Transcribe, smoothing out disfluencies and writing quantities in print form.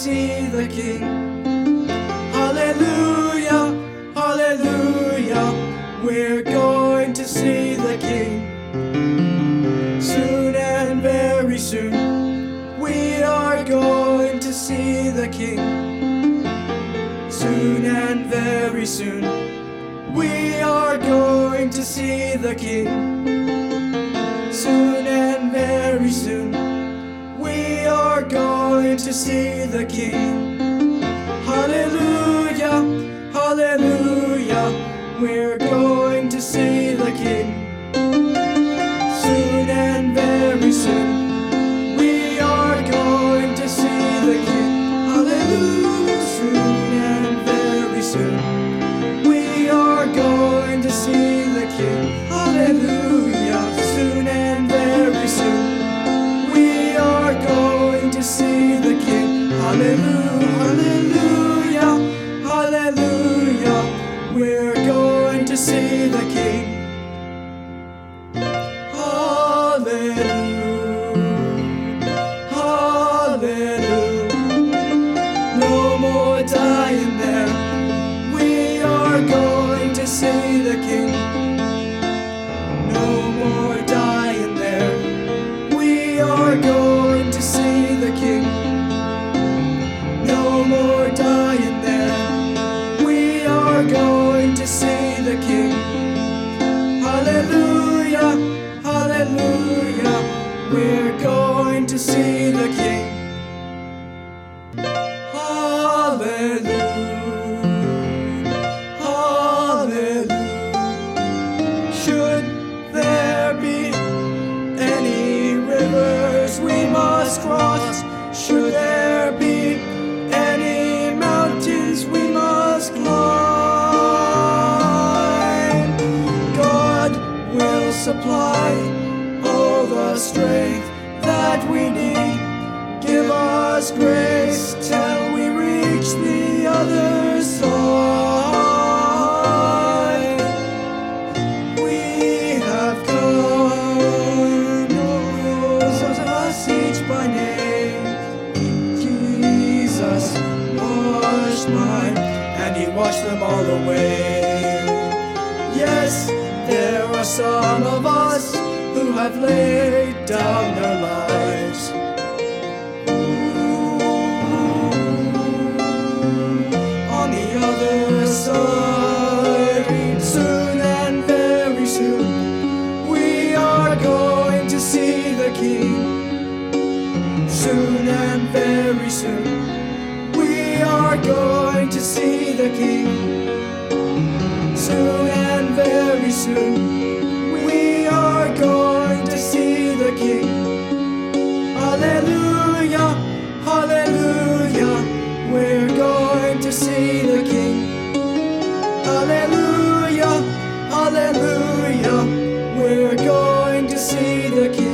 see the King. Hallelujah, hallelujah, we're going to see the King. Soon and very soon, we are going to see the King. Soon and very soon, we are going to see the King. Soon and very soon, we are going to see the King. Hallelujah, hallelujah, we're going to see the King. Soon and very soon, we are going to see the King. Hallelujah, soon and very soon, we are going to see the King. Hallelujah, soon and very soon, we are going to see the King. Hallelujah, hallelujah, we're going to see the King. Hallelujah, hallelujah, no more dying there. We are going to see the King. No more dying there. We are going to see the King. No more dying there. We are going to see the King. Hallelujah, hallelujah, we're going to see the King. Hallelujah, hallelujah. Should there be any rivers we must cross? Should there be any mountains we must climb? God will supply all the strength that we need. Give us grace till we reach the other side. We have come, those of us each by name. Jesus washed mine, and he washed them all away. Yes, there are some of us who have laid down their lives. On the other side, soon and very soon, we are going to see the King. Soon and very soon, we are going to see the King. Soon and very soon, we are going to see the King. Hallelujah, hallelujah, we're going to see the King. Hallelujah, hallelujah, we're going to see the King.